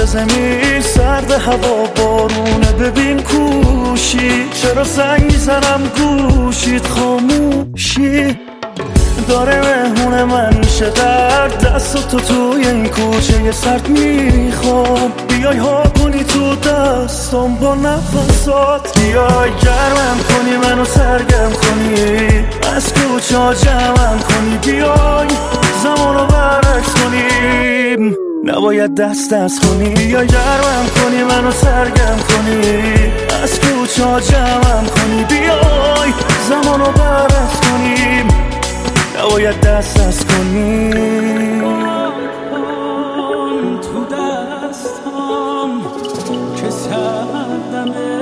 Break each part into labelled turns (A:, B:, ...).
A: زمین سرد هوا بارونه ببین کوشی چرا زنگ میزنم گوشید خاموشی داره مهمون من میشه در دست تو توی این کوچه سرد میخوام بیای ها کنی تو دستم با نفسات بیای گرمم کنی منو سرگرم کنی از کوچه ها جمعم کنی بیای زمانو برعکس کنیم نباید دست کنی بیای گرمم کنی منو سرگرم کنی از کوچه ها جمعم کنی بیای زمانو برعکس کنیم نباید دست کنی
B: تو دستم که سردمه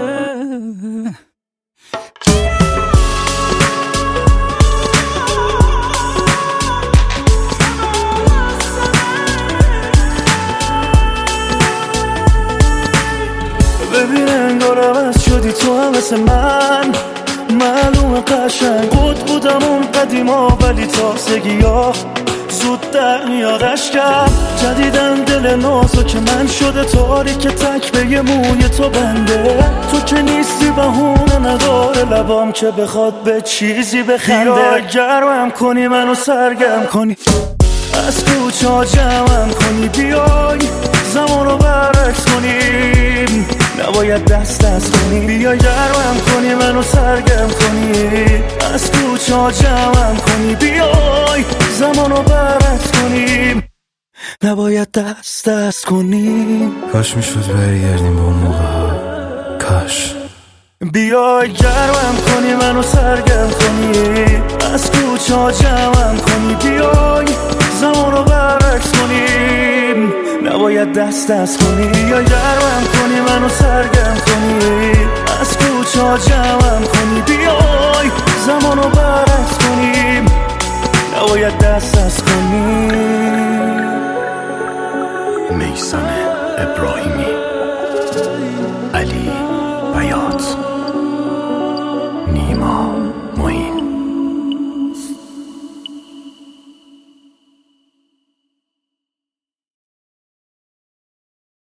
A: ببین انگار عوض شدی تو هم مثل من معلوم قشنگ بودم اون قدیما ولی تازگی ها زود در میاد اشکم جدیدن دل نازو که من شده تاریک تک به یه موی تو بنده تو که نیستی بهونه نداره لبام که بخواد به چیزی بخنده بیای گرمم کنی منو سرگرم کنی از کوچه ها جمعم کنی بیای زمانو برعکس کنیم نباید دست کنی بیای گرمم کنی منو سرگرم کنی از کوچه ها جمعم کنی بیای زمانو برعکس کنیم نباید دست کنیم
C: کاش میشد برگردیم به اون موقع کاش
A: بیای گرمم کنی منو سرگرم کنی از کوچه ها جمعم کنی بیای زمانو برعکس کنیم نباید دست کنی بیای گرمم کنی منو سرگرم کنی از کوچه ها جمعم کنی بیای زمانو برعکس کنیم نباید دست کنی
D: میثم ابراهیمی